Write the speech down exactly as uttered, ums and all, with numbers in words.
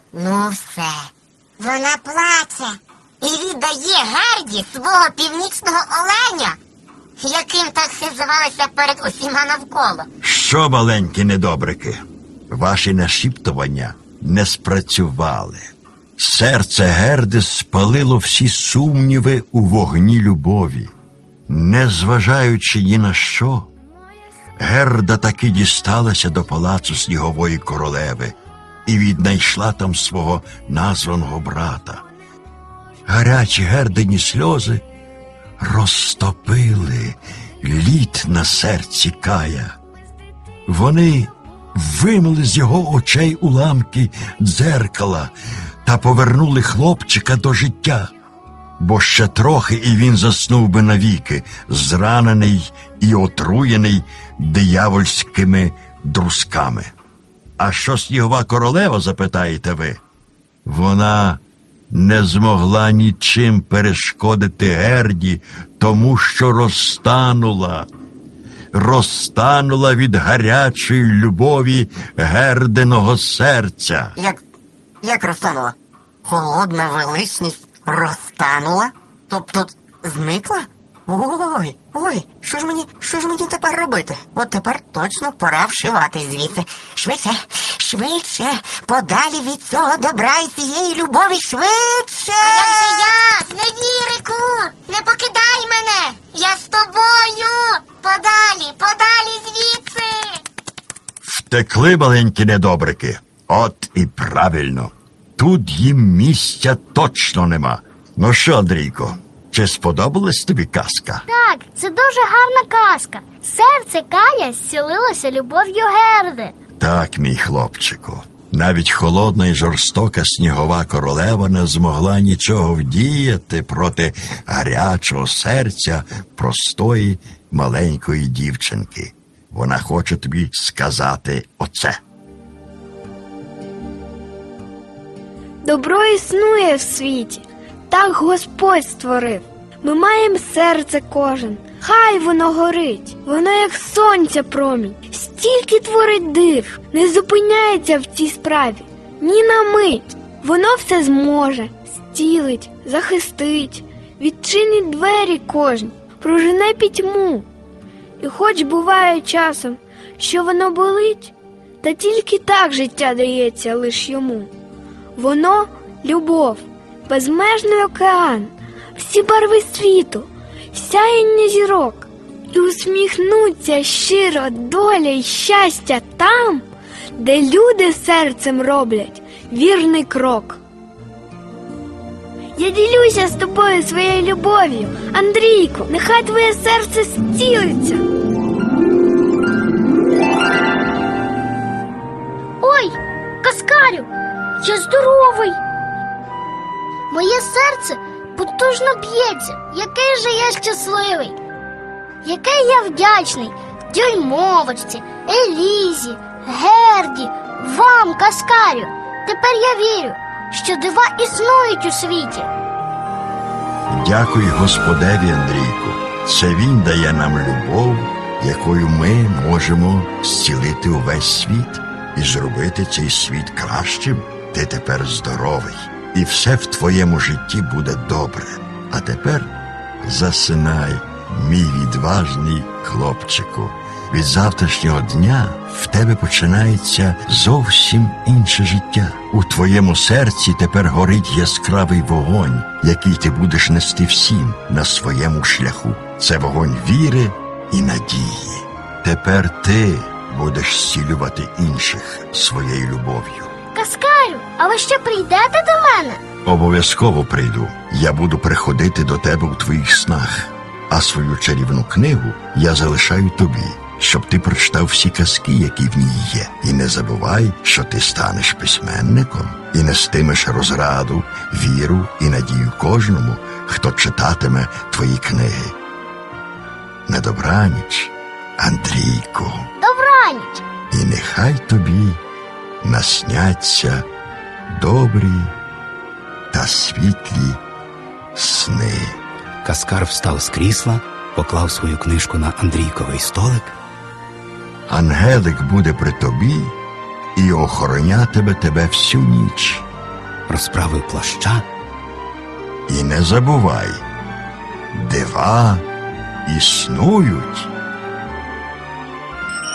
Ну все, вона плаче і віддає Герді свого північного оленя, яким так хизувалися перед усіма навколо. Що, маленькі недобрики, ваші нашіптування не спрацювали. Серце Герди спалило всі сумніви у вогні любові. Незважаючи ні на що, Герда таки дісталася до палацу снігової королеви і віднайшла там свого названого брата. Гарячі Гердині сльози розтопили лід на серці Кая. Вони вимили з його очей уламки дзеркала та повернули хлопчика до життя. Бо ще трохи і він заснув би навіки, зранений і отруєний диявольськими друзками. А що снігова королева, запитаєте ви? Вона не змогла нічим перешкодити Герді, тому що розтанула. Розтанула від гарячої любові Гердиного серця. Як, як розтанула? Холодна величність розтанула? Тобто зникла? Ой, ой, що ж мені, що ж мені тепер робити? От тепер точно пора вшивати звідси. Швидше, швидше, подалі від цього добра і цієї любові, швидше! А як же я? Невірику, не покидай мене! Я з тобою! Подалі, подалі звідси! Втекли, маленькі недобрики. От і правильно. Тут їм місця точно нема. Ну що, Андрійко, чи сподобалась тобі казка? Так, це дуже гарна казка. Серце Кая зцілилося любов'ю Герди. Так, мій хлопчику. Навіть холодна і жорстока снігова королева не змогла нічого вдіяти проти гарячого серця простої маленької дівчинки. Вона хоче тобі сказати оце. Добро існує в світі, так Господь створив. Ми маємо серце кожен, хай воно горить, воно як сонця промінь, стільки творить див, не зупиняється в цій справі, ні на мить. Воно все зможе, зцілить, захистить, відчинить двері кожній, прожене пітьму. І хоч буває часом, що воно болить, та тільки так життя дається лиш йому. Воно – любов, безмежний океан, всі барви світу, сяєння зірок. І усміхнуться щиро доля й щастя там, де люди серцем роблять вірний крок. Я ділюся з тобою своєю любов'ю, Андрійку, нехай твоє серце зцілиться. Ой, Каскарю, я здоровий. Моє серце потужно б'ється. Який же я щасливий. Який я вдячний дюймовочці, Елізі, Герді, вам, Каскарю. Тепер я вірю, що дива існують у світі. Дякуй Господеві, Андрійку. Це він дає нам любов, якою ми можемо зцілити увесь світ і зробити цей світ кращим. Ти тепер здоровий, і все в твоєму житті буде добре. А тепер засинай, мій відважний хлопчику. Від завтрашнього дня в тебе починається зовсім інше життя. У твоєму серці тепер горить яскравий вогонь, який ти будеш нести всім на своєму шляху. Це вогонь віри і надії. Тепер ти будеш зцілювати інших своєю любов'ю. Каскарю, а ви ще прийдете до мене? Обов'язково прийду. Я буду приходити до тебе у твоїх снах. А свою чарівну книгу я залишаю тобі, щоб ти прочитав всі казки, які в ній є. І не забувай, що ти станеш письменником і нестимеш розраду, віру і надію кожному, хто читатиме твої книги. На добраніч, Андрійку. Добраніч. І нехай тобі насняться добрі та світлі сни. Каскар встав з крісла, поклав свою книжку на Андрійковий столик. Ангелик буде при тобі і охоронятиме тебе всю ніч. розправив плаща. І не забувай, дива існують.